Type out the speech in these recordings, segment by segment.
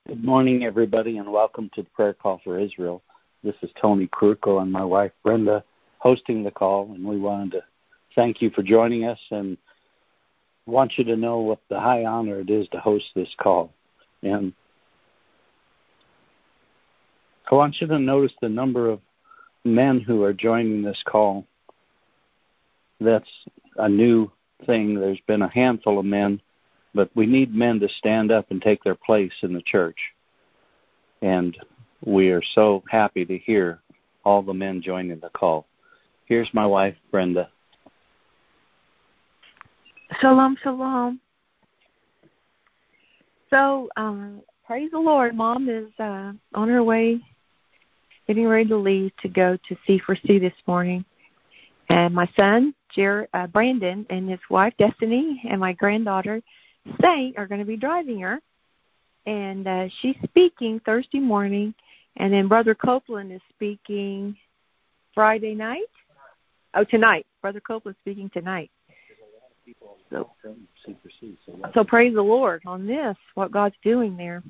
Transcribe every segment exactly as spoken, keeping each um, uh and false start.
Good morning, everybody, and welcome to the Prayer Call for Israel. This is Tony Kruko and my wife, Brenda, hosting the call, and we wanted to thank you for joining us and want you to know what the high honor it is to host this call. And I want you to notice the number of men who are joining this call. That's a new thing. There's been a handful of men, but we need men to stand up and take their place in the church. And we are so happy to hear all the men joining the call. Here's my wife, Brenda. Shalom, shalom. So, uh, praise the Lord. Mom is uh, on her way, getting ready to leave to go to C four C this morning. And my son, Jer- uh, Brandon, and his wife, Destiny, and my granddaughter, Saint, are going to be driving her. And uh, she's speaking Thursday morning. And then Brother Copeland is speaking Friday night. Oh, tonight. Brother Copeland is speaking tonight. So, so praise the Lord on this, what God's doing there.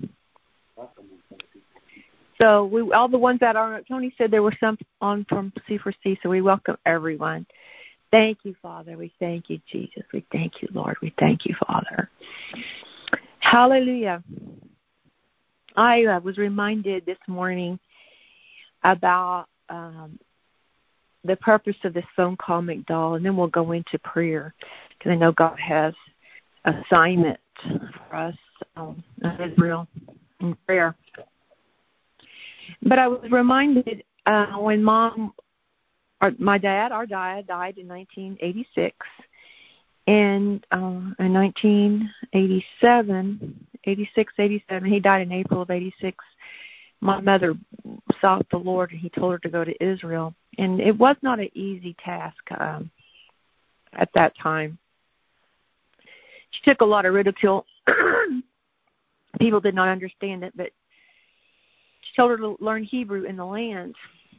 So we, all the ones that are, Tony said there were some on from C four C, so we welcome everyone. Thank you, Father. We thank you, Jesus. We thank you, Lord. We thank you, Father. Hallelujah. I uh, was reminded this morning about um, the purpose of this phone call, McDowell, and then we'll go into prayer, because I know God has assignment for us um, in Israel in prayer. But I was reminded uh, when Mom, or my dad, our dad, died in nineteen eighty-six, and uh, in nineteen eighty-seven, eighty-six, eighty-seven, he died in April of eighty-six. My mother sought the Lord, and he told her to go to Israel. And it was not an easy task um, at that time. She took a lot of ridicule. People did not understand it, but she told her to learn Hebrew in the land.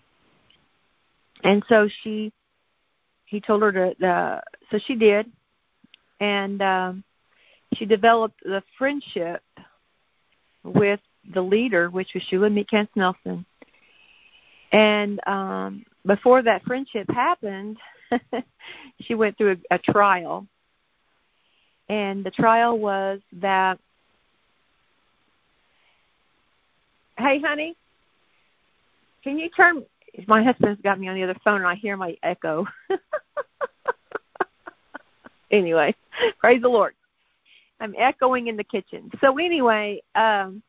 And so she, he told her to, uh, so she did. And um, she developed the friendship with the leader, which was Shulamit Kentz Nelson. And um, before that friendship happened, she went through a, a trial. And the trial was that, hey, honey, can you turn, my husband's got me on the other phone and I hear my echo. Anyway, praise the Lord. I'm echoing in the kitchen. So anyway, um,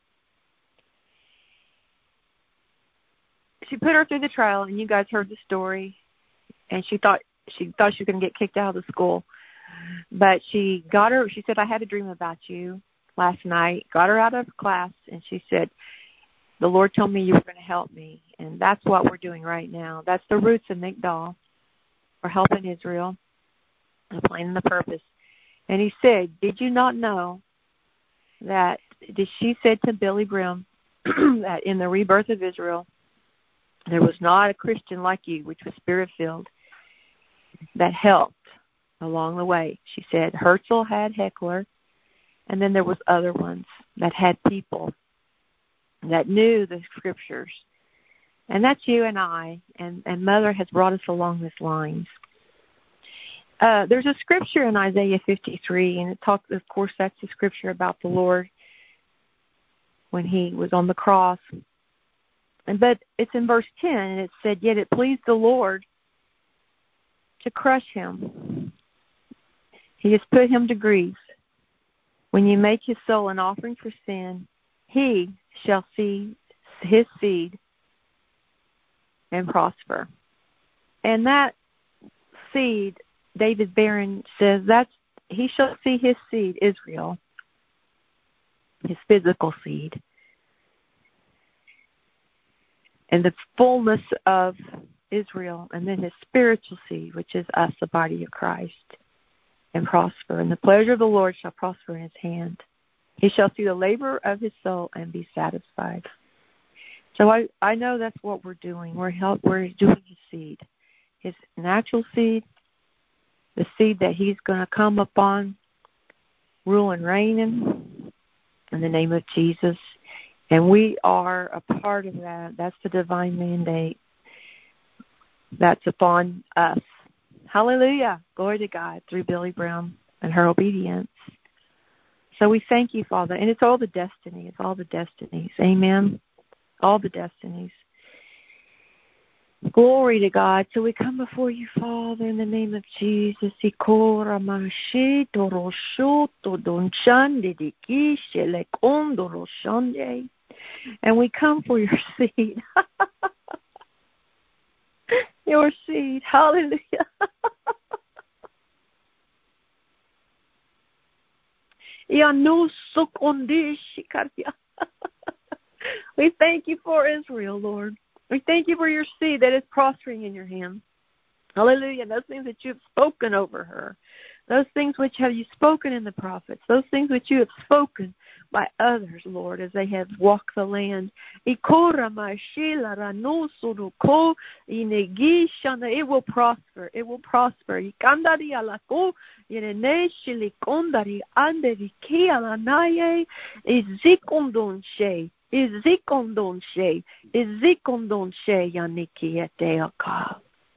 she put her through the trial, and you guys heard the story, and she thought she thought she was going to get kicked out of the school. But she got her, she said, I had a dream about you last night, got her out of class, and she said, the Lord told me you were going to help me, and that's what we're doing right now. That's the roots of Migdal. We're helping Israel and planning the purpose. And he said, did you not know that, did she said to Billy Grimm, that in the rebirth of Israel, there was not a Christian like you, which was spirit-filled, that helped along the way. She said Herzl had Heckler, and then there was other ones that had people that knew the scriptures. And that's you and I, and, and Mother has brought us along this lines. Uh, there's a scripture in Isaiah fifty-three, and it talks, of course, that's the scripture about the Lord when he was on the cross. And but it's in verse ten, and it said, yet it pleased the Lord to crush him. He has put him to grief. When you make his soul an offering for sin, he shall see his seed and prosper. And that seed, David Barron says, that's he shall see his seed, Israel, his physical seed, and the fullness of Israel, and then his spiritual seed, which is us, the body of Christ, and prosper. And the pleasure of the Lord shall prosper in his hand. He shall see the labor of his soul and be satisfied. So I, I know that's what we're doing. We're help, we're doing his seed, his natural seed, the seed that he's going to come upon, rule and reign in, in the name of Jesus. And we are a part of that. That's the divine mandate that's upon us. Hallelujah. Glory to God through Billy Brown and her obedience. So we thank you, Father. And it's all the destiny. It's all the destinies. Amen. All the destinies. Glory to God. So we come before you, Father, in the name of Jesus. And we come for your seed. Your seed. Hallelujah. We thank you for Israel, Lord. We thank you for your seed that is prospering in your hand. Hallelujah. Those things that you have spoken over her. Those things which have you spoken in the prophets. Those things which you have spoken by others, Lord, as they have walked the land. It will prosper. It will prosper. Izikondonshe, Izikondonshe, Yaniki eteaka.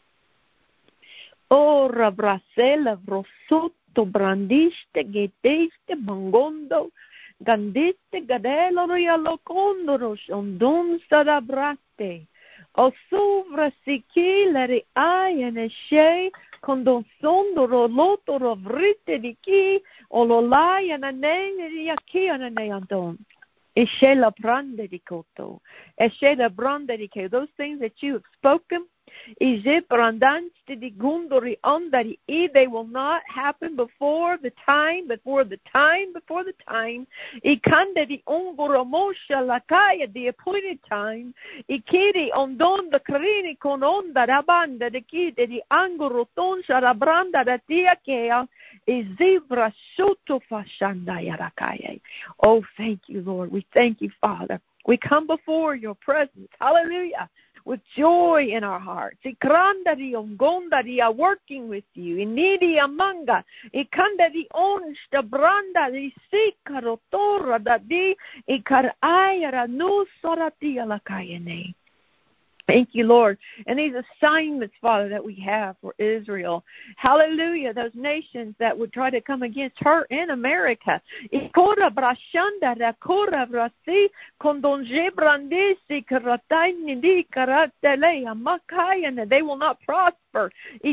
O Rabrasela, Vrosoto, Brandiste, Geteste, Mangondo, Gandiste, Gadelo, Rialocondoro, Shondon, Sadabrate. O Suvra, Sikilari, Ayane, She, Condonsondoro, Lotoro, Vrite, di Ki, Ololai, and a name, Yaki, and a neandon. Eshela brande di koto. Eshela brande di koto. Those things that you have spoken, they will not happen before the time, before the time, before the time. The appointed time. Ikiri ondon the karini con onda da banda de kide di angoro ton sharabranda da tiakea is zebra soto fashanda yarakaya. Oh, thank you, Lord. We thank you, Father. We come before your presence. Hallelujah. With joy in our hearts. Ikrandari ongondari are working with you. Inidi amanga. Ikandari onsta brandari sikarotora dadi ikarayara no sorati alakayane. Thank you, Lord. And these assignments, Father, that we have for Israel. Hallelujah. Those nations that would try to come against her in America. They will not prosper.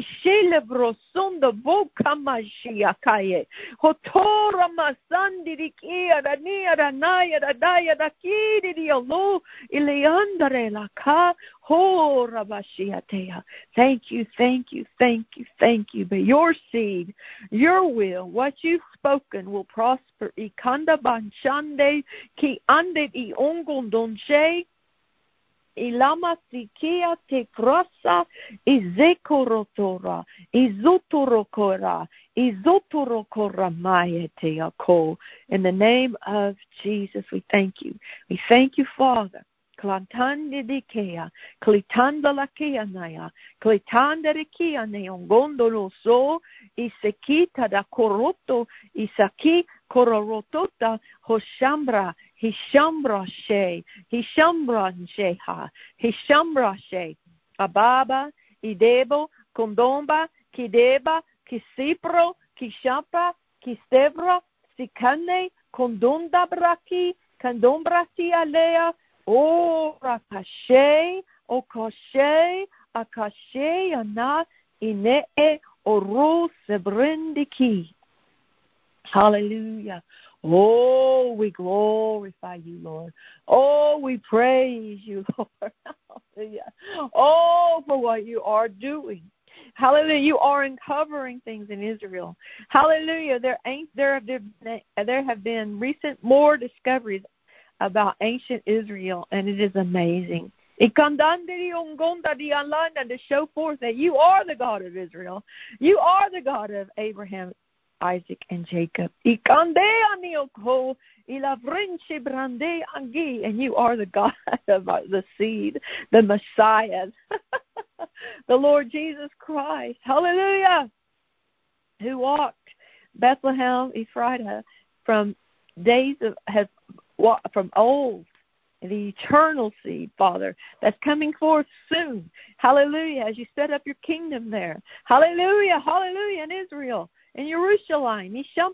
Oh, Rabashiatea. Thank you, thank you, thank you, thank you. But your seed, your will, what you've spoken will prosper. Ikanda banchande ki ande I ongondonche. Ilama sikia te krasa izekorotora izotorokora izotorokora maeteako. In the name of Jesus, we thank you. We thank you, Father. Klantande de kea, klitanda la kea naya, klitanda de kea neongondo no so, isekita da koroto, isaki kororotota, hoshambra, hishambra she, hishambra sheha, hishambra she, ababa, idebo, kondomba, kideba, kisipro, kishapa, kistevra, sikane, kondonda braki, kondombra si alea, O rakashe, o kashe, akashe, ana, inee, oru, sebrindiki. Hallelujah. Oh, we glorify you, Lord. Oh, we praise you, Lord. Hallelujah. Oh, for what you are doing. Hallelujah. You are uncovering things in Israel. Hallelujah. There ain't there have been there have been recent more discoveries about ancient Israel, and it is amazing. To show forth that you are the God of Israel. You are the God of Abraham, Isaac, and Jacob. And you are the God of the seed, the Messiah, the Lord Jesus Christ. Hallelujah. Who walked Bethlehem, Ephrathah, from days of, has from old, the eternal seed, Father, that's coming forth soon. Hallelujah, as you set up your kingdom there. Hallelujah, hallelujah, in Israel, in Jerusalem.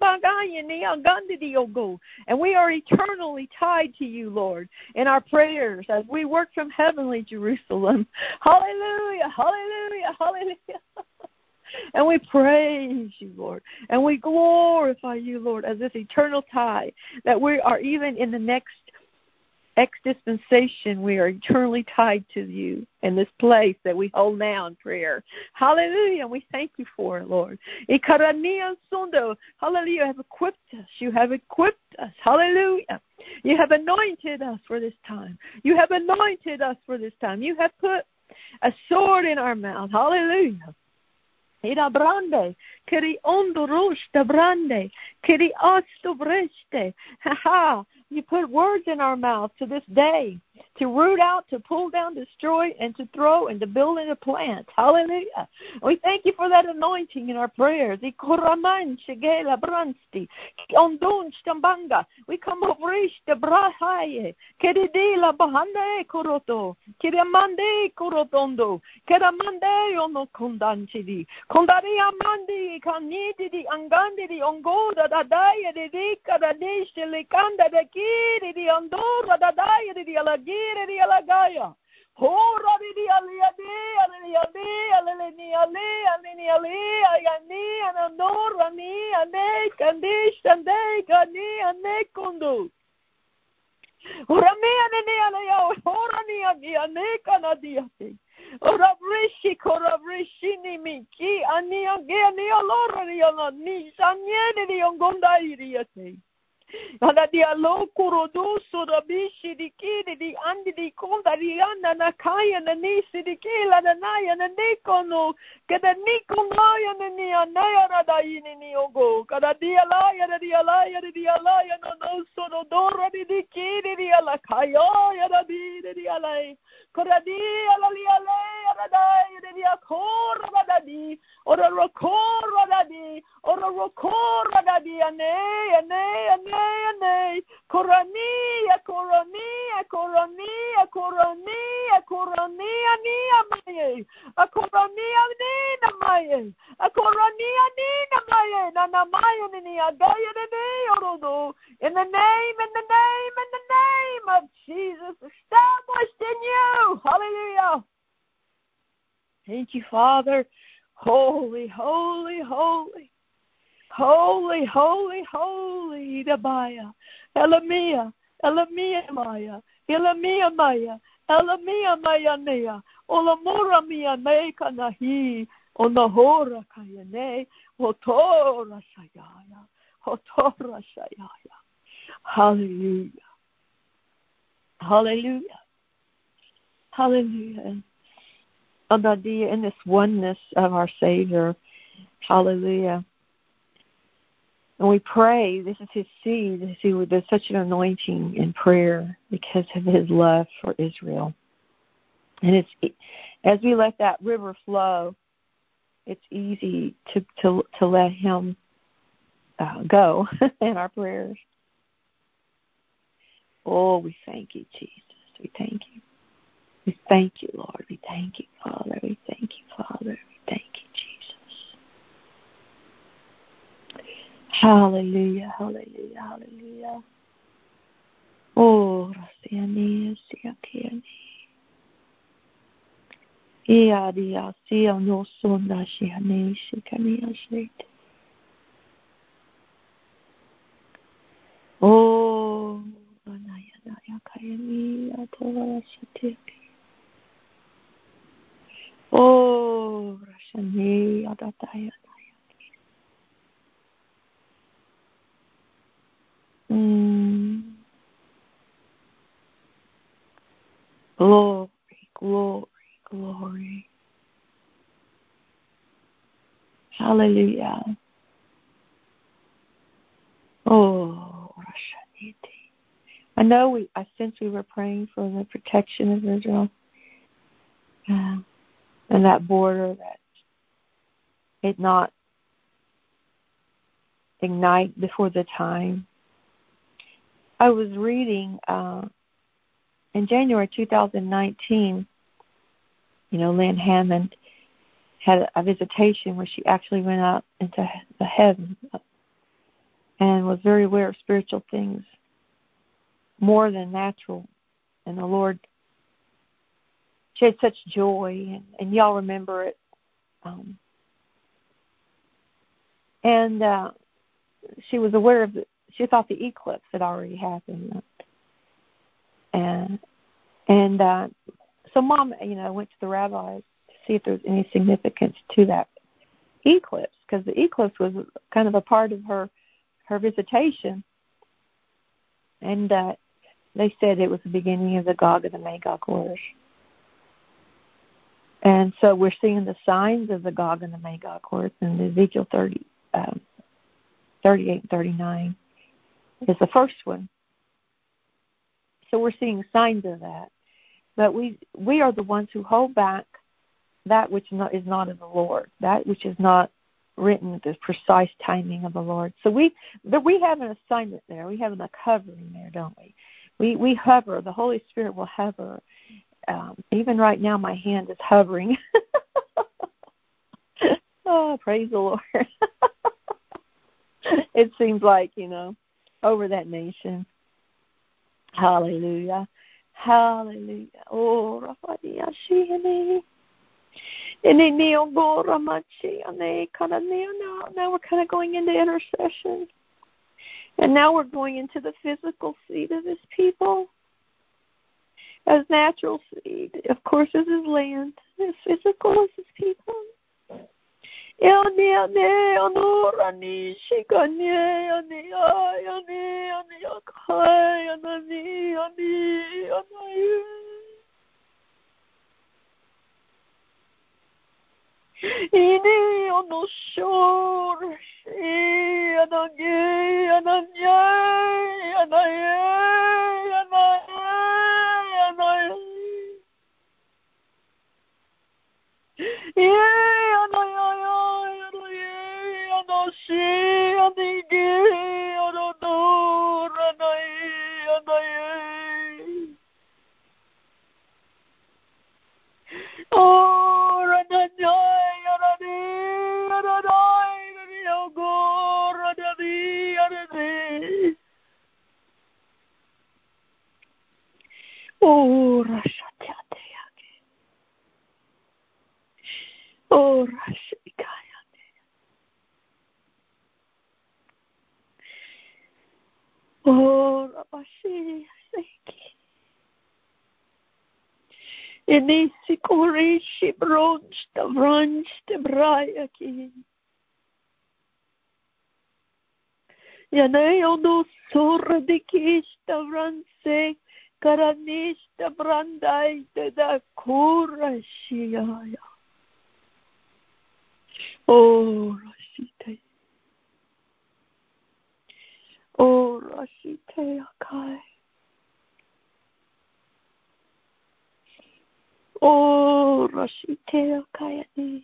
And we are eternally tied to you, Lord, in our prayers as we work from heavenly Jerusalem. Hallelujah, hallelujah, hallelujah. And we praise you, Lord, and we glorify you, Lord, as this eternal tie, that we are even in the next X dispensation, we are eternally tied to you in this place that we hold now in prayer. Hallelujah. And we thank you for it, Lord. Hallelujah. You have equipped us. You have equipped us. Hallelujah. You have anointed us for this time. You have anointed us for this time. You have put a sword in our mouth. Hallelujah. Ira brande, kiri ondo rosta brande, kiri asto breste. Ha ha. You put words in our mouth to this day to root out, to pull down, destroy, and to throw, and to build and to plant. Hallelujah. We thank you for that anointing in our prayers. We come over the brahaye, keridila bahande koroto, kiramande korotondo, keramande ono kondanchidi, kondaria mandi kanidi angandi ongoda dadaya de dika da dishele kanda da kiri di andora dadaya di alagi. Di alagaya, hora di alia di alia di alia di alia di alia ayani anandora ni ane kandish ande kani ane kundu. Hora mi ane alia hora ni ani ane kanadiate. Ora brishi kora brishi ni miki ani age ani alora ni alani sanye di ongonda iriate. Ana dia lokuro doso da bishi di kidi di andi di konda di anda na kaya na nisi di kila na naya na nikono kada nikono ya na ni anaya na da ini ni ogo kada dia laya na dia laya na dia laya no no so no dora di di kidi di ala kaya ya da di di ala kada di ala li ala ya da ya di akora da di ora rokora da di ora rokora da di ane ane ane ane korania korania korania korania korania ni amaye a korania ni namaye a korania ni namaye na namaye ni agaya ni orodo in the name in the name in the name of Jesus established in you. Hallelujah. Thank you, Father. Holy, holy, holy. Holy, holy, holy, Idabaya, Elamia, Elamia Maya, Elamia Maya, Elamia Maya Nea, Olamora Mia Neka Nahi, Onahora Kayane, Hotora Shayaya, Hotora Shayaya. Hallelujah. Hallelujah. Hallelujah. Adadia, in this oneness of our Savior. Hallelujah. And we pray, this is his seed, see, there's such an anointing in prayer because of his love for Israel. And it's as we let that river flow, it's easy to to, to let him uh, go in our prayers. Oh, we thank you, Jesus. We thank you. We thank you, Lord. We thank you, Father. We thank you, Father. We thank you, Jesus. Hallelujah, hallelujah, hallelujah. Oh, Rasiani, Siakiani. Iadia, Sia, no Sonda, Shiane, Shikania, Shate. Oh, Anaya, Kayani, Atola, Shatiki. Oh, Rashani, Adataya. Mm. Glory, glory, glory. Hallelujah. Oh, Rashaniti. I know we, I sense we were praying for the protection of Israel. Uh, and that border, that it not ignite before the time. I was reading uh, in January two thousand nineteen, you know, Lynn Hammond had a visitation where she actually went up into the heaven and was very aware of spiritual things, more than natural. And the Lord, she had such joy, and, and y'all remember it. Um, and uh, she was aware of it. She thought the eclipse had already happened. And and uh, so Mom, you know, went to the rabbi to see if there was any significance to that eclipse, because the eclipse was kind of a part of her her visitation. And uh, they said it was the beginning of the Gog and the Magog wars. And so we're seeing the signs of the Gog and the Magog wars in Ezekiel thirty, um, thirty-eight and thirty-nine is the first one. So we're seeing signs of that. But we we are the ones who hold back that which not, is not of the Lord, that which is not written at the precise timing of the Lord. So we we have an assignment there. We have a covering there, don't we? We we hover. The Holy Spirit will hover. Um, even right now, my hand is hovering. Oh, praise the Lord. It seems like, you know, over that nation. Hallelujah. Hallelujah. Oh, Rafadia Shihani. Now we're kind of going into intercession. And now we're going into the physical seed of his people. As natural seed, of course, is his land. As physical is his people. Ini ono shor shi anage ananye anaye anaye anaye ye anaye anaye anoshi anige anodur anaye anaye oh ananye Oh, Rashatyate. Oh, Rashikayate. Oh, Rabashi, Seki. Enisi Korishi Bronch, the Branch, the Brayaki. Yaneo no Sora de Kish, the Ranse. Karanishta brandai te da kurashiyaya. Oh, Rashite. Oh, Rashite Akai. Oh, Rashite Akayani.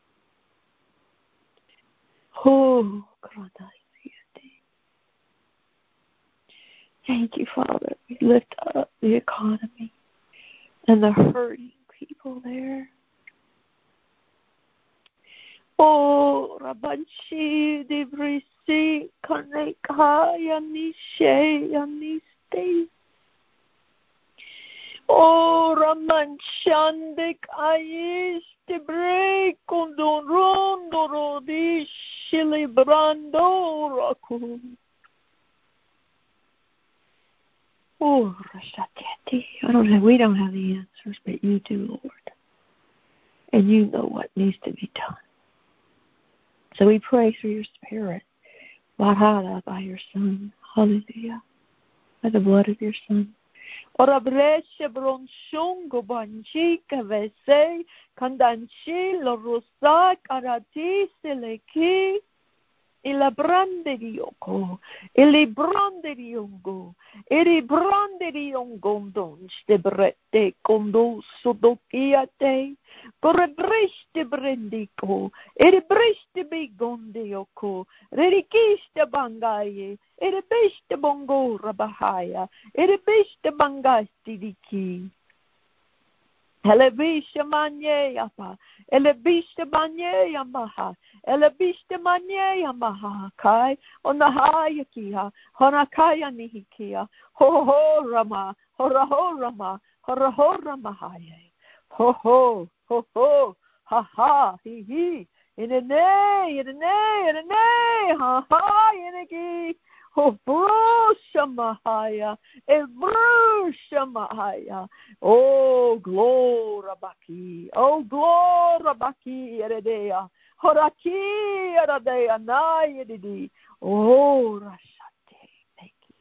Oh, Kranai. Thank you, Father. We lift up the economy and the hurting people there. Oh, Rabanshi, Debrisi, Kaneka, Yanishe, Yaniste. Oh, Ramanshandek, Aish, Debre, Kondon, Rondo, Rodi, Shilibrando, Raku. Oh, Rashatiati. I don't know. We don't have the answers, but you do, Lord. And you know what needs to be done. So we pray through your Spirit. Bahada by your Son. Hallelujah. By the blood of your Son. Orabreshe bronshungo banchi kavese kandanchi lorosa karati seleki. Ila brande dioko, ili brande diongo, ili brande diongondon, stebrete kondo sodokiate, kore briste brendiko, ili briste bigondioko, relikiste bangaye, ili biste bongo rabahaya, ili biste bangasti diki. Elebiste manye yapa, elebiste manye yamaha, elebiste manye yamaha kai, onahaya kiha, honakaya nihikia, ho ho rama, hora ho rama, hora ho ramahaye, ho ho, ho ho, ha ha, hi hi, inene, inene, inene, ha ha, inegi. Oh, Brushamahaya, Ebrushamahaya. Oh, glorabaki. Oh, glorabaki, Eredea. Horaki, Eredea, Nayedidi. Oh, Rashate. Thank you.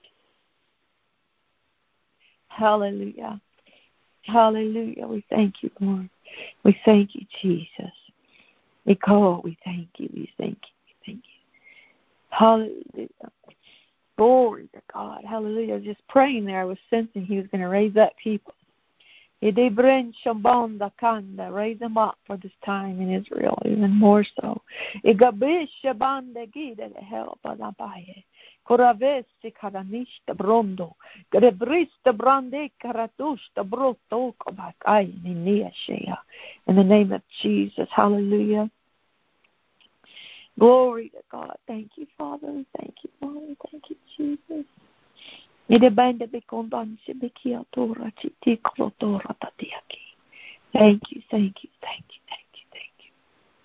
Hallelujah. Hallelujah. We thank you, Lord. We thank you, Jesus. We call, we thank you, we thank you, we thank you. Hallelujah. Glory to God. Hallelujah. Just praying there, I was sensing he was going to raise up people. Raise them up for this time in Israel, even more so. In the name of Jesus. Hallelujah. Glory to God. Thank you, Father. Thank you, Father. Thank you, Jesus. Thank you, thank you, thank you, thank you, thank you.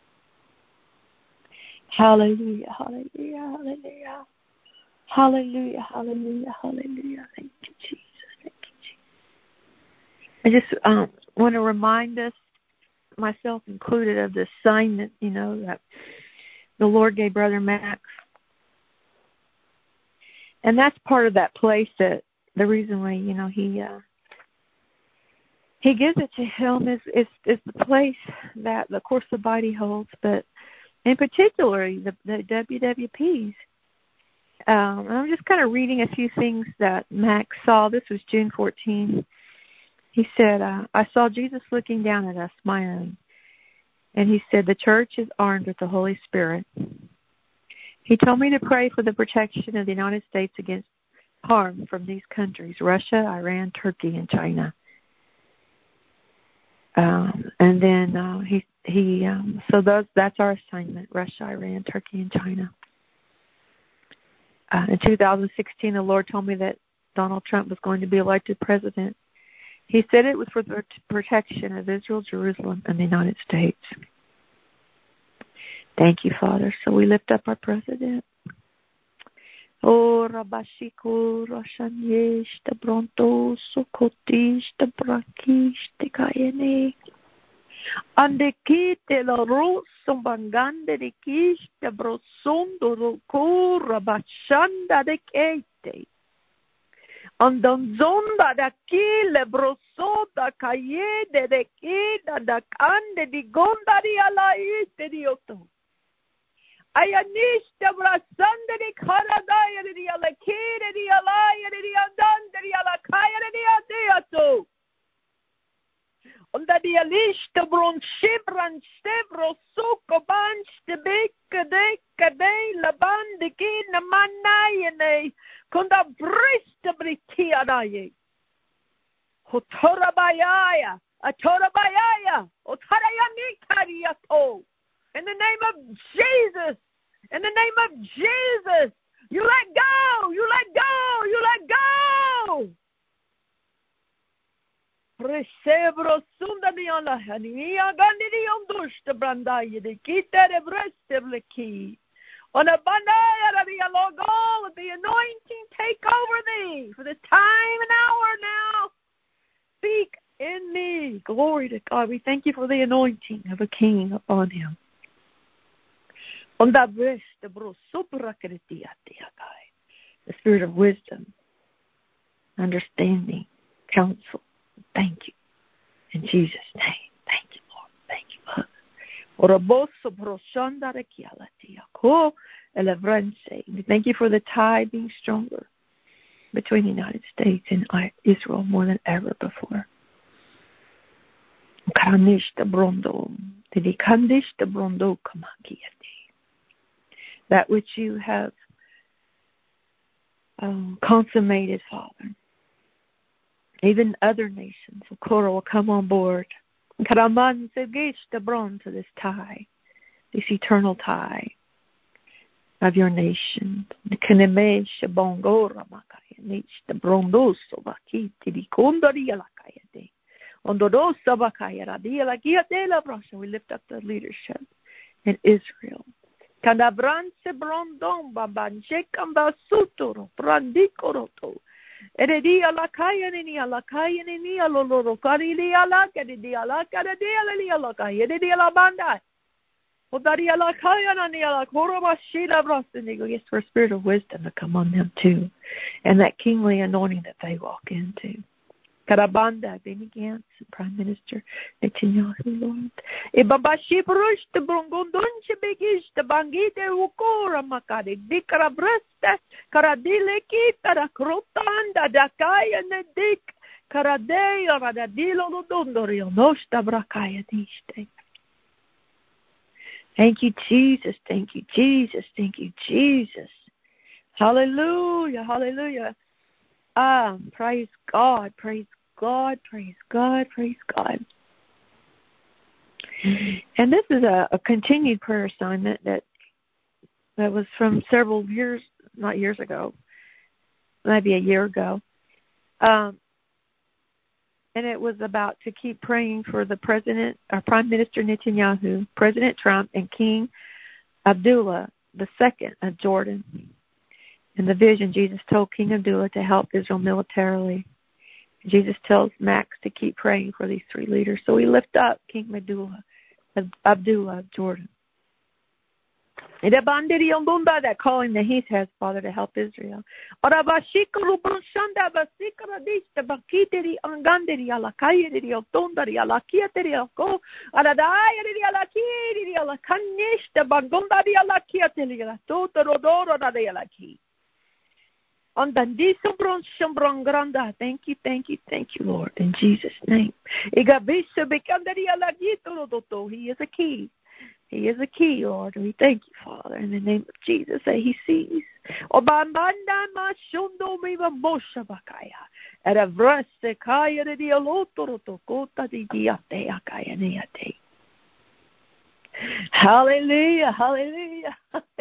Hallelujah, hallelujah, hallelujah. Hallelujah, hallelujah, hallelujah. Thank you, Jesus. Thank you, Jesus. I just um, want to remind us, myself included, of the assignment, you know, that the Lord gave Brother Max. And that's part of that place that the reason why, you know, he uh, he gives it to him is, is, is the place that, of course, the body holds, but in particular, the, the W W Ps. Um, I'm just kind of reading a few things that Max saw. This was June fourteenth. He said, uh, I saw Jesus looking down at us, smiling. And he said, the church is armed with the Holy Spirit. He told me to pray for the protection of the United States against harm from these countries, Russia, Iran, Turkey, and China. Um, and then uh, he, he um, so those, that's our assignment, Russia, Iran, Turkey, and China. Uh, in two thousand sixteen, the Lord told me that Donald Trump was going to be elected president. He said it was for the protection of Israel, Jerusalem, and the United States. Thank you, Father. So we lift up our president. Oh, Rabashiko, Rashanyesh, the Bronto, Sokotish, the Brakish, the Kayane. Ande kite la rosso bangande de kish, the brosondo roko, Rabashanda de Kete. Andonzonda da kile brosoda kayede de kida da kande di gonda di ala iste di oto. Ayanista brasande di karadaya di ala kide di alaya di andande di ala kaya di adiato. Onda di alista bron shibran stebro soko banch de beka de kade la bande kina manayene. Konda brista britiadaye. Hotorabayaya. Atorabayaya. Otarayani kariato. In the name of Jesus. In the name of Jesus. You let go. You let go. You let go. Recebro sunda di Allah. Ania gandi di ondushta brandaye. De kita de bresta bleki. On a banana, Lord God, with the anointing take over thee for this time and hour now. Speak in me. Glory to God. We thank you for the anointing of a king upon him. On the breast, the spirit of wisdom, understanding, counsel. Thank you. In Jesus' name. Thank you, Lord. Thank you, Lord. Oraboso broshanda rekialatiako, We thank you for the tie being stronger between the United States and Israel more than ever before. That which you have um, consummated, Father. Even other nations will come on board. To this tie, this eternal tie of your nation. We lift up the leadership in Israel. Eredia la kaya ni la kaya ni la lolo kari la la kadi la kadi la la kaya de la banda. Odaria la kaya ni la koroba shida brasinigo. Yes, for a spirit of wisdom to come on them too, and that kingly anointing that they walk into. Karabanda, Benny Gantz, Prime Minister Netanyahu, Lord. Ibabashi Brush, the Brongondunche Begish, the Bangite Ukora Makari, Dikarabresta, Karadileki, Tarakrotanda, Dakai, and the Dik, Karadea, Radadilo, Dondorio, Nosta Brakaya Niste. Thank you, Jesus. Thank you, Jesus. Thank you, Jesus. Hallelujah. Hallelujah. Ah, praise God. Praise God, praise God, praise God. And this is a, a continued prayer assignment that that was from several years, not years ago, maybe a year ago. Um, and it was about to keep praying for the President, or Prime Minister Netanyahu, President Trump, and King Abdullah the Second of Jordan. In the vision, Jesus told King Abdullah to help Israel militarily. Jesus tells Max to keep praying for these three leaders. So we lift up King Abdullah, Abdullah of Jordan. That calling that he has, Father, to help Israel. Thank you, thank you, thank you, Lord, in Jesus' name. He is a key. He is a key, Lord, and we thank you, Father, in the name of Jesus, that he sees. Hallelujah, hallelujah.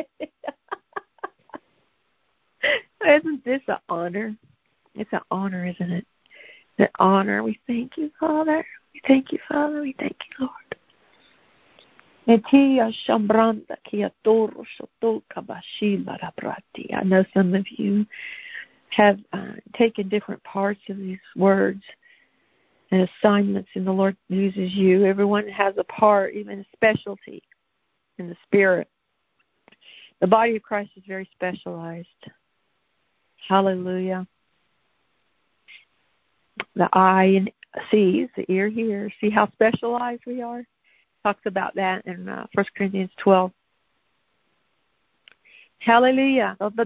Isn't this an honor? It's an honor, isn't it? The honor. We thank you, Father. We thank you, Father. We thank you, Lord. I know some of you have uh, taken different parts of these words and assignments, and the Lord uses you. Everyone has a part, even a specialty in the Spirit. The body of Christ is very specialized. Hallelujah. The eye sees, the ear hears. See how specialized we are? Talks about that in uh, First Corinthians twelve. Hallelujah. Our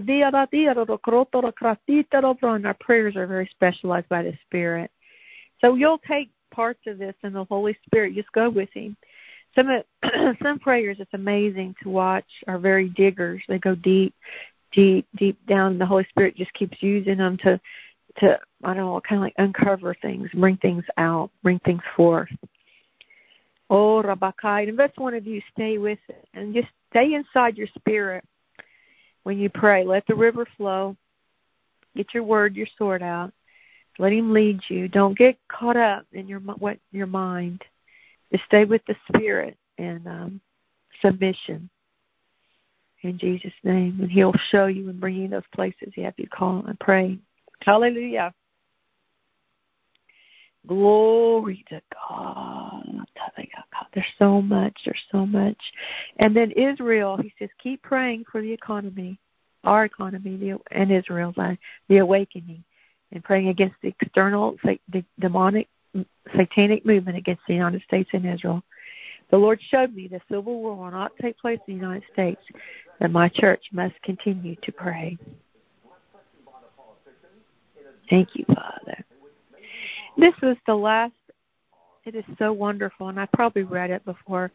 prayers are very specialized by the Spirit. So you'll take parts of this, and the Holy Spirit, just go with Him. Some some prayers, it's amazing to watch, are very diggers. They go deep, deep, deep down. The Holy Spirit just keeps using them to, to I don't know, kind of like uncover things, bring things out, bring things forth. Oh, Rabbakai, and that's one of you, stay with it, and just stay inside your spirit when you pray. Let the river flow. Get your word, your sword out. Let Him lead you. Don't get caught up in your what your mind. Just stay with the Spirit and um, submission in Jesus' name, and He'll show you and bring you those places you have to call and pray. Hallelujah. Glory to God. There's so much. There's so much. And then Israel, He says, keep praying for the economy, our economy, the, and Israel's, the awakening, and praying against the external, the demonic, satanic movement against the United States and Israel. The Lord showed me the civil war will not take place in the United States, and my church must continue to pray. Thank you, Father. This was the last. It is so wonderful, and I probably read it before,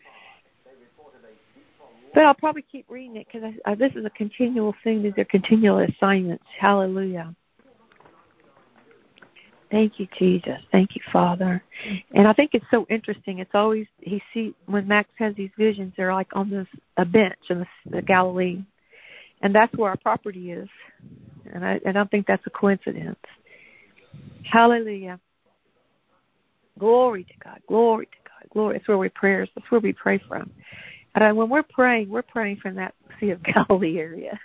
but I'll probably keep reading it because I, I, this is a continual thing. These are continual assignments. Hallelujah. Thank you, Jesus. Thank you, Father. And I think it's so interesting. It's always, he see when Max has these visions, they're like on this a bench in the, the Galilee, and that's where our property is. And I, I don't think that's a coincidence. Hallelujah. Glory to God. Glory to God. Glory. That's where we prayers. That's where we pray from. And when we're praying, we're praying from that Sea of Galilee area.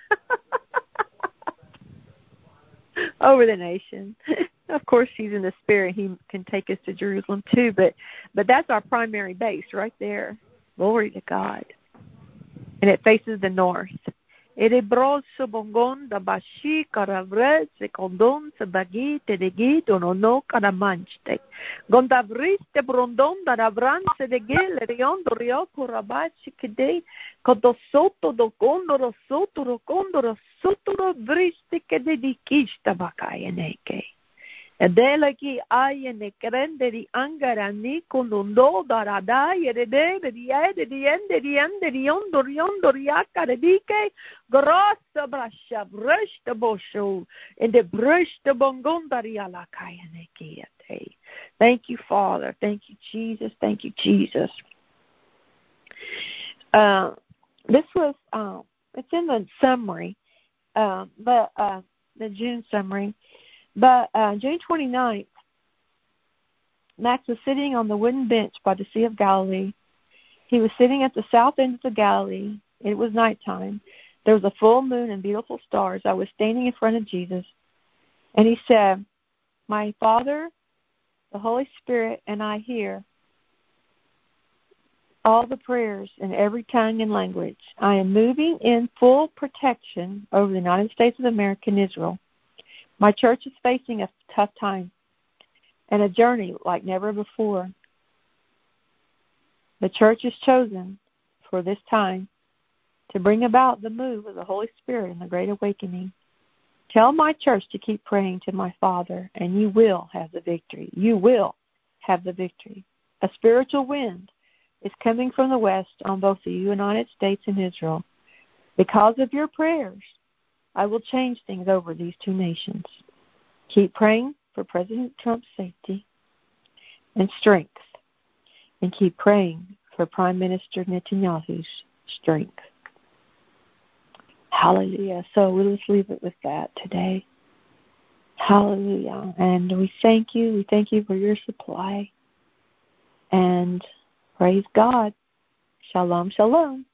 Over the nation. Of course, he's in the spirit. He can take us to Jerusalem too, but but that's our primary base right there. Glory to God. And it faces the north. Erebros bongon da bashi karavre se kondon se bagi te degi donono karamanchte. Gondavriste brondon da ravran se de gel riondo rio kurabachi kede kodosoto do gondoro soto do gondoro soto do vriste kede di kista bakayeneke. Edelaki ayene kerenderi angarani konondo da rada yerede di ede di ende di ende di ondo riondo riaka dike grossa brasha brashta bosho and the brashta bongondari ala kayaneke. Thank you, Father. Thank you, Jesus. Thank you, Jesus. Uh, this was uh, it's in the summary, uh, but uh, the June summary. But uh, June twenty-ninth, Max was sitting on the wooden bench by the Sea of Galilee. He was sitting at the south end of the Galilee. It was nighttime. There was a full moon and beautiful stars. I was standing in front of Jesus. And he said, "My Father, the Holy Spirit, and I hear all the prayers in every tongue and language. I am moving in full protection over the United States of America and Israel. My church is facing a tough time and a journey like never before. The church is chosen for this time to bring about the move of the Holy Spirit in the Great Awakening. Tell my church to keep praying to my Father, and you will have the victory. You will have the victory. A spiritual wind is coming from the west on both the United States and Israel. Because of your prayers, I will change things over these two nations. Keep praying for President Trump's safety and strength, and keep praying for Prime Minister Netanyahu's strength." Hallelujah. So we'll just leave it with that today. Hallelujah. And we thank you. We thank you for your supply. And praise God. Shalom, shalom.